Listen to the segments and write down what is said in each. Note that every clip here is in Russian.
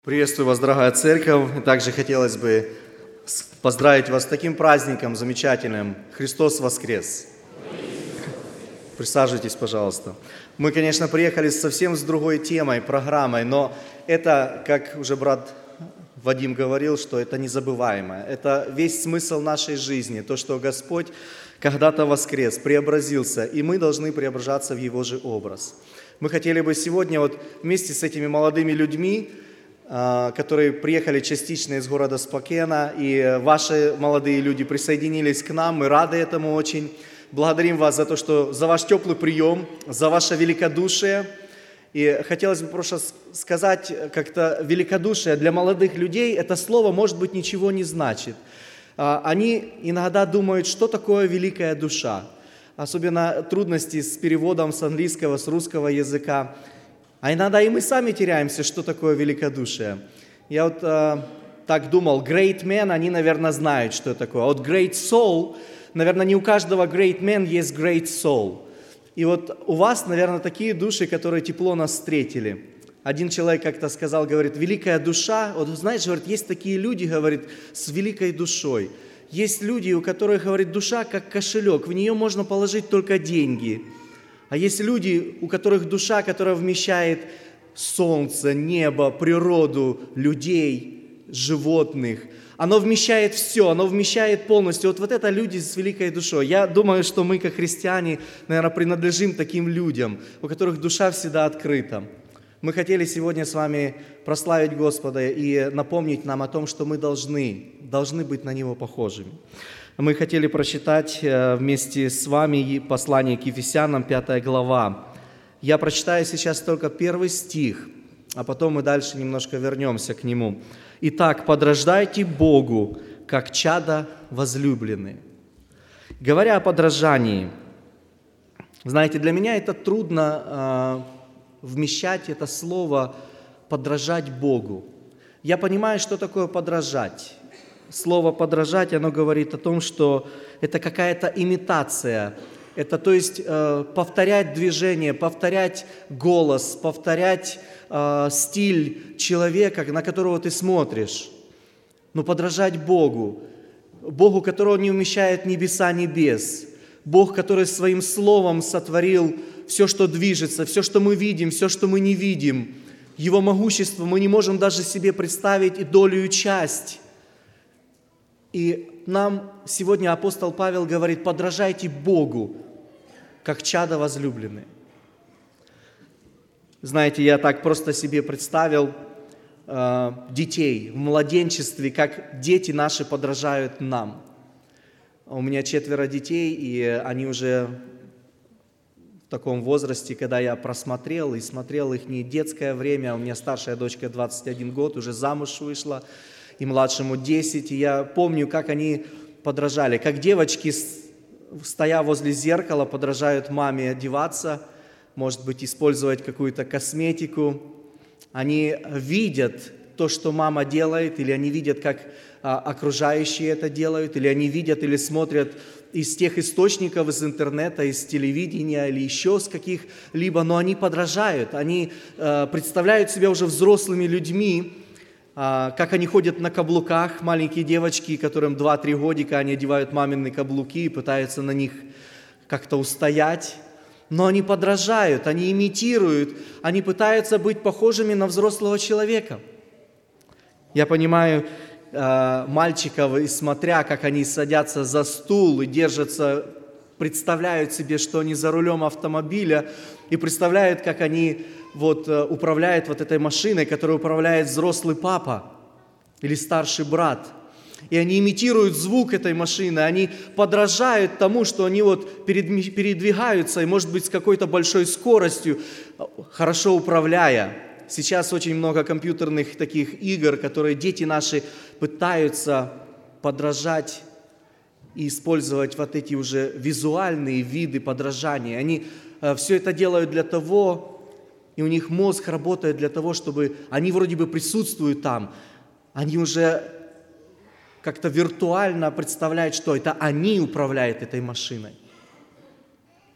Приветствую вас, дорогая церковь. И также хотелось бы поздравить вас с таким праздником замечательным. Христос воскрес! Присаживайтесь, пожалуйста. Мы, конечно, приехали совсем с другой темой, программой, но это, как уже брат Вадим говорил, что это незабываемое. Это весь смысл нашей жизни, то, что Господь когда-то воскрес, преобразился, и мы должны преображаться в Его же образ. Мы хотели бы сегодня вместе с этими молодыми людьми, которые приехали частично из города Спокена, и ваши молодые люди присоединились к нам, мы рады этому очень. Благодарим вас за ваш теплый прием, за ваше великодушие. И хотелось бы просто сказать, как-то великодушие для молодых людей, это слово, может быть, ничего не значит. Они иногда думают, что такое великая душа. Особенно трудности с переводом с английского, с русского языка. А иногда и мы сами теряемся, что такое великодушие. Я так думал, great men, они, наверное, знают, что это такое. А great soul, наверное, не у каждого great man есть great soul. И у вас, наверное, такие души, которые тепло нас встретили. Один человек как-то сказал, говорит, великая душа, знаешь, говорит, есть такие люди, говорит, с великой душой. Есть люди, у которых, говорит, душа как кошелек, в нее можно положить только деньги. А есть люди, у которых душа, которая вмещает солнце, небо, природу, людей, животных. Оно вмещает все, оно вмещает полностью. Вот это люди с великой душой. Я думаю, что мы, как христиане, наверное, принадлежим таким людям, у которых душа всегда открыта. Мы хотели сегодня с вами прославить Господа и напомнить нам о том, что мы должны быть на Него похожими. Мы хотели прочитать вместе с вами послание к Ефесянам, 5 глава. Я прочитаю сейчас только 1 стих, а потом мы дальше немножко вернемся к нему. «Итак, подражайте Богу, как чада возлюбленные». Говоря о подражании, знаете, для меня это трудно вмещать это слово «подражать Богу». Я понимаю, что такое подражать. Слово «подражать», оно говорит о том, что это какая-то имитация. Это, то есть, повторять движение, повторять голос, повторять стиль человека, на которого ты смотришь. Но подражать Богу, Богу, которого не умещает небеса небес, Бог, который своим словом сотворил все, что движется, все, что мы видим, все, что мы не видим. Его могущество мы не можем даже себе представить и долю, и часть. И нам сегодня апостол Павел говорит, подражайте Богу, как чада возлюбленные. Знаете, я так просто себе представил детей в младенчестве, как дети наши подражают нам. У меня 4 детей, и они уже в таком возрасте, когда я просмотрел и смотрел их не детское время, у меня старшая дочка 21 год, уже замуж вышла, и младшему 10, и я помню, как они подражали, как девочки, стоя возле зеркала, подражают маме одеваться, может быть, использовать какую-то косметику. Они видят то, что мама делает, или они видят, как окружающие это делают, или они видят или смотрят из тех источников, из интернета, из телевидения или еще с каких-либо, но они подражают, они представляют себя уже взрослыми людьми, как они ходят на каблуках, маленькие девочки, которым 2-3 годика, они одевают мамины каблуки и пытаются на них как-то устоять. Но они подражают, они имитируют, они пытаются быть похожими на взрослого человека. Я понимаю мальчиков, и смотря, как они садятся за стул и держатся, представляют себе, что они за рулем автомобиля, и представляют, как они управляют этой машиной, которой управляет взрослый папа или старший брат. И они имитируют звук этой машины, они подражают тому, что они передвигаются, и, может быть, с какой-то большой скоростью, хорошо управляя. Сейчас очень много компьютерных таких игр, которые дети наши пытаются подражать и использовать эти уже визуальные виды подражания. Они все это делают для того, и у них мозг работает для того, чтобы они вроде бы присутствуют там, они уже как-то виртуально представляют, что это они управляют этой машиной.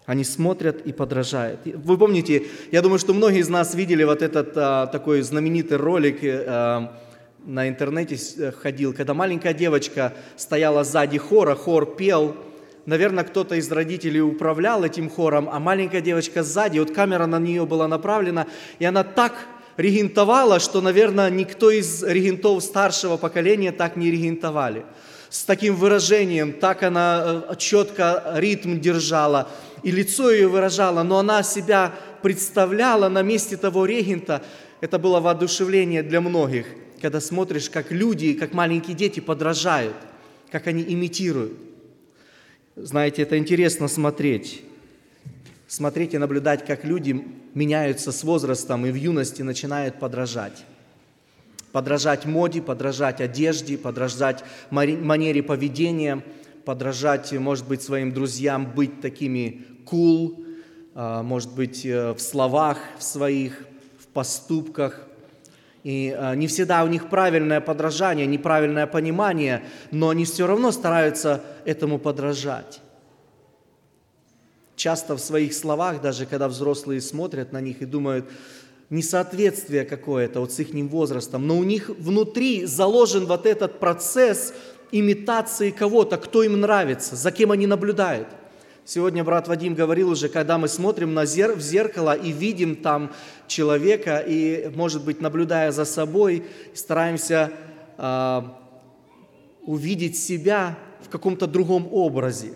Они смотрят и подражают. Вы помните, я думаю, что многие из нас видели вот этот такой знаменитый ролик, на интернете ходил, когда маленькая девочка стояла сзади хора, хор пел. Наверное, кто-то из родителей управлял этим хором, а маленькая девочка сзади, вот камера на нее была направлена, и она так регентовала, что, наверное, никто из регентов старшего поколения так не регентовали. С таким выражением, так она четко ритм держала, и лицо ее выражало, но она себя представляла на месте того регента. Это было воодушевление для многих, когда смотришь, как люди, как маленькие дети подражают, как они имитируют. Знаете, это интересно смотреть. Смотреть и наблюдать, как люди меняются с возрастом и в юности начинают подражать. Подражать моде, подражать одежде, подражать манере поведения, подражать, может быть, своим друзьям, быть такими cool, может быть, в словах своих, в поступках. И не всегда у них правильное подражание, неправильное понимание, но они все равно стараются этому подражать. Часто в своих словах, даже когда взрослые смотрят на них и думают, несоответствие какое-то вот с их возрастом, но у них внутри заложен вот этот процесс имитации кого-то, кто им нравится, за кем они наблюдают. Сегодня брат Вадим говорил уже, когда мы смотрим в зеркало и видим там человека, и, может быть, наблюдая за собой, стараемся увидеть себя в каком-то другом образе.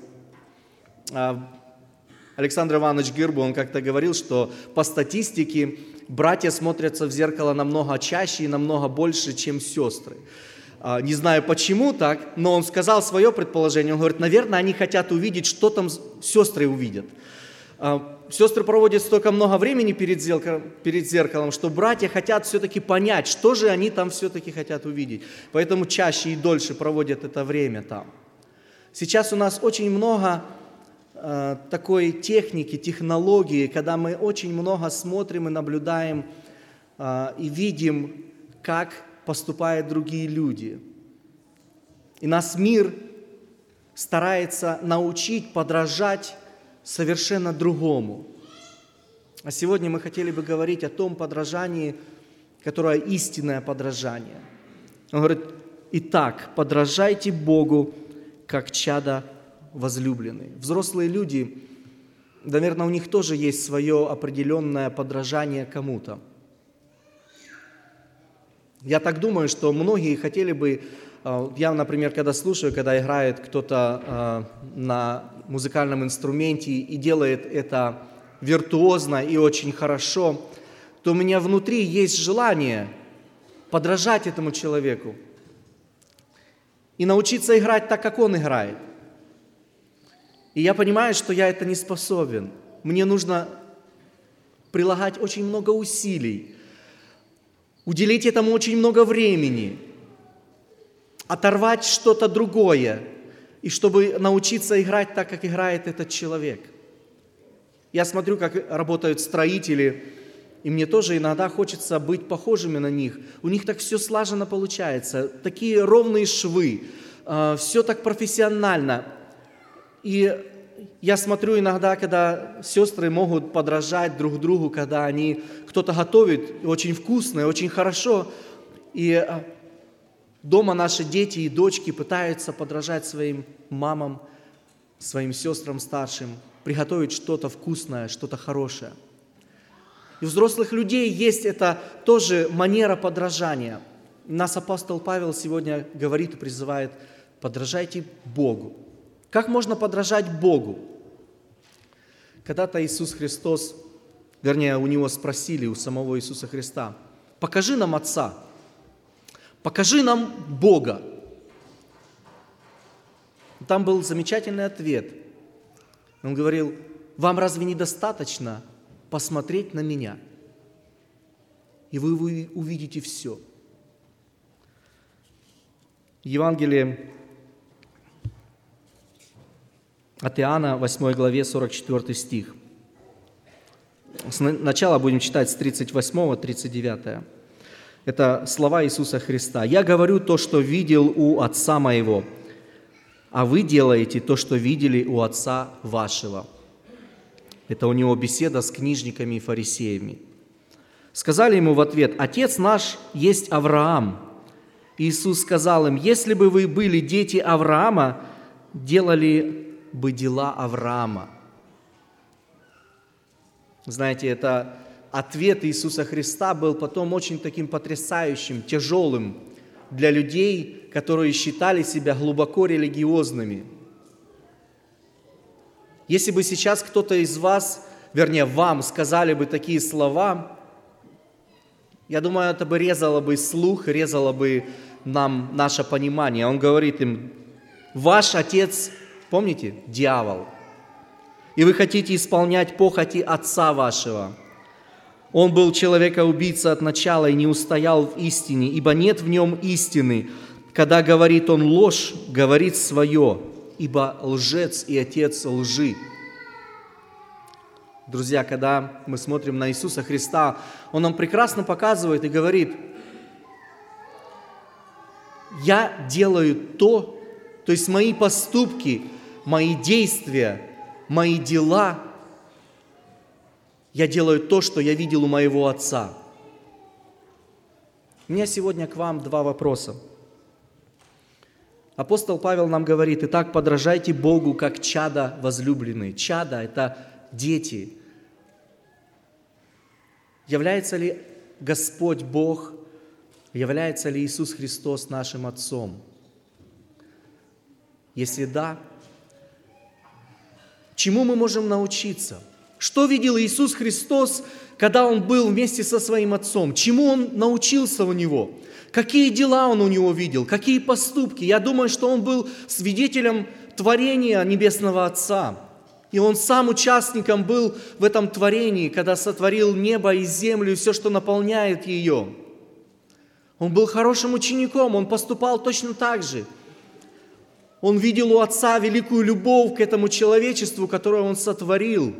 Александр Иванович Гирбу, он как-то говорил, что по статистике братья смотрятся в зеркало намного чаще и намного больше, чем сестры. Не знаю, почему так, но он сказал свое предположение. Он говорит, наверное, они хотят увидеть, что там сестры увидят. Сестры проводят столько много времени перед зеркалом, что братья хотят все-таки понять, что же они там все-таки хотят увидеть. Поэтому чаще и дольше проводят это время там. Сейчас у нас очень много такой техники, технологии, когда мы очень много смотрим и наблюдаем и видим, как поступают другие люди. И нас мир старается научить подражать совершенно другому. А сегодня мы хотели бы говорить о том подражании, которое истинное подражание. Он говорит, итак, подражайте Богу, как чада возлюбленные. Взрослые люди, наверное, у них тоже есть свое определенное подражание кому-то. Я так думаю, что многие хотели бы, я, например, когда слушаю, когда играет кто-то на музыкальном инструменте и делает это виртуозно и очень хорошо, то у меня внутри есть желание подражать этому человеку и научиться играть так, как он играет. И я понимаю, что я это не способен. Мне нужно прилагать очень много усилий, уделить этому очень много времени, оторвать что-то другое, и чтобы научиться играть так, как играет этот человек. Я смотрю, как работают строители, и мне тоже иногда хочется быть похожими на них. У них так все слаженно получается, такие ровные швы, все так профессионально. И я смотрю иногда, когда сестры могут подражать друг другу, когда кто-то готовит очень вкусно и очень хорошо, и дома наши дети и дочки пытаются подражать своим мамам, своим сестрам старшим, приготовить что-то вкусное, что-то хорошее. И у взрослых людей есть это тоже манера подражания. Нас апостол Павел сегодня говорит и призывает, подражайте Богу. Как можно подражать Богу? Когда-то Иисус Христос, вернее, у Него спросили, у самого Иисуса Христа, покажи нам Отца, покажи нам Бога. Там был замечательный ответ. Он говорил, вам разве недостаточно посмотреть на Меня? И вы увидите все. Евангелие от Иоанна, 8 главе, 44 стих. Сначала будем читать с 38-39. Это слова Иисуса Христа. «Я говорю то, что видел у Отца Моего, а вы делаете то, что видели у Отца Вашего. Это у него беседа с книжниками и фарисеями. Сказали ему в ответ: «Отец наш есть Авраам». Иисус сказал им: «Если бы вы были дети Авраама, делали бы дела Авраама». Знаете, это ответ Иисуса Христа был потом очень таким потрясающим, тяжелым для людей, которые считали себя глубоко религиозными. Если бы сейчас кто-то из вас, вернее, вам сказали бы такие слова, я думаю, это бы резало бы слух, резало бы нам наше понимание. Он говорит им: ваш отец, помните, дьявол, и вы хотите исполнять похоти отца вашего. Он был человека-убийца от начала и не устоял в истине, ибо нет в нем истины. Когда говорит он ложь, говорит свое, ибо лжец и отец лжи». Друзья, когда мы смотрим на Иисуса Христа, Он нам прекрасно показывает и говорит: я делаю то есть мои поступки, мои действия, мои дела, я делаю то, что я видел у моего Отца. У меня сегодня к вам два вопроса. Апостол Павел нам говорит: «Итак, подражайте Богу, как чада возлюбленные». Чада – это дети. Является ли Господь Бог, является ли Иисус Христос нашим Отцом? Если да, чему мы можем научиться? Что видел Иисус Христос, когда Он был вместе со Своим Отцом? Чему Он научился у Него? Какие дела Он у Него видел? Какие поступки? Я думаю, что Он был свидетелем творения Небесного Отца. И Он сам участником был в этом творении, когда сотворил небо и землю, и все, что наполняет ее. Он был хорошим учеником, Он поступал точно так же. Он видел у Отца великую любовь к этому человечеству, которое Он сотворил.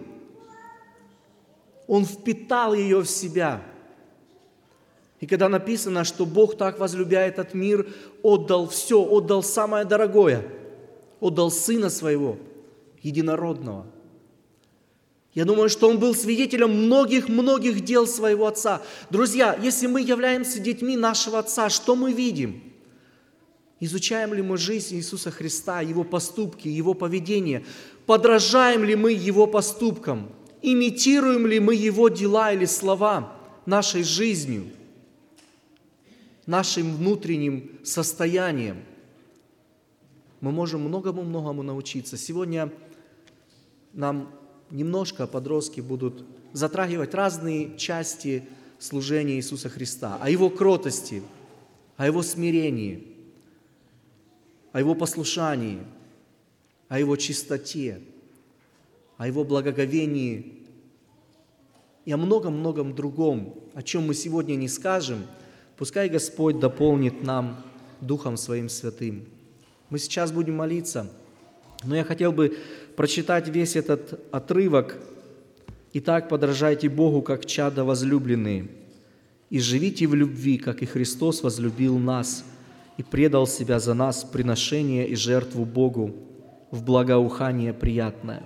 Он впитал ее в себя. И когда написано, что Бог так возлюбляет этот мир, отдал все, отдал самое дорогое, отдал Сына Своего, единородного. Я думаю, что Он был свидетелем многих-многих дел Своего Отца. Друзья, если мы являемся детьми нашего Отца, что мы видим? Изучаем ли мы жизнь Иисуса Христа, Его поступки, Его поведение? Подражаем ли мы Его поступкам? Имитируем ли мы Его дела или слова нашей жизнью, нашим внутренним состоянием? Мы можем многому-многому научиться. Сегодня нам немножко подростки будут затрагивать разные части служения Иисуса Христа, о Его кротости, о Его смирении, о Его послушании, о Его чистоте, о Его благоговении и о многом-многом другом, о чем мы сегодня не скажем. Пускай Господь дополнит нам Духом Своим Святым. Мы сейчас будем молиться, но я хотел бы прочитать весь этот отрывок. «Итак, подражайте Богу, как чада возлюбленные, и живите в любви, как и Христос возлюбил нас и предал себя за нас в приношение и жертву Богу в благоухание приятное».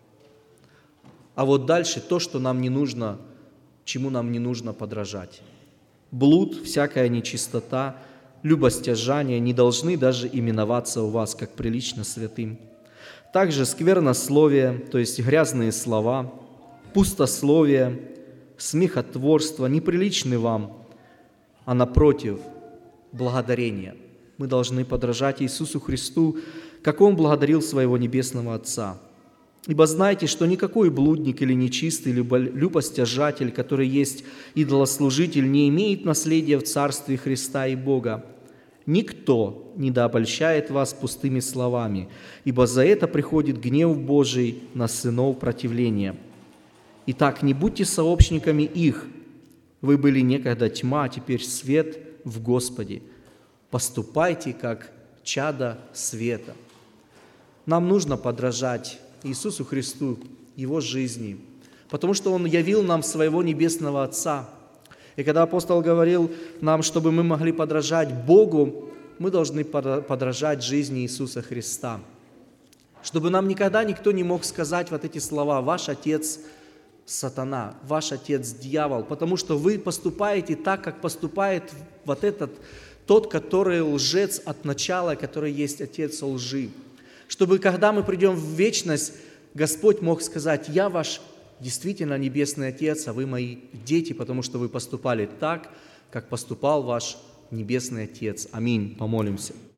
А вот дальше то, что нам не нужно, чему нам не нужно подражать. Блуд, всякая нечистота, любостяжание не должны даже именоваться у вас, как прилично святым. Также сквернословие, то есть грязные слова, пустословие, смехотворство неприличны вам, а напротив, благодарение. Мы должны подражать Иисусу Христу, как Он благодарил Своего Небесного Отца. «Ибо знайте, что никакой блудник или нечистый, либо любостяжатель, который есть идолослужитель, не имеет наследия в Царстве Христа и Бога. Никто не дообольщает вас пустыми словами, ибо за это приходит гнев Божий на сынов противления. Итак, не будьте сообщниками их. Вы были некогда тьма, а теперь свет в Господе. Поступайте, как чада света». Нам нужно подражать Иисусу Христу, Его жизни, потому что Он явил нам Своего Небесного Отца. И когда апостол говорил нам, чтобы мы могли подражать Богу, мы должны подражать жизни Иисуса Христа. Чтобы нам никогда никто не мог сказать вот эти слова: «Ваш отец сатана, ваш отец дьявол», потому что вы поступаете так, как поступает вот этот, тот, который лжец от начала, который есть отец лжи. Чтобы когда мы придем в вечность, Господь мог сказать: «Я ваш действительно небесный Отец, а вы мои дети, потому что вы поступали так, как поступал ваш небесный Отец». Аминь. Помолимся.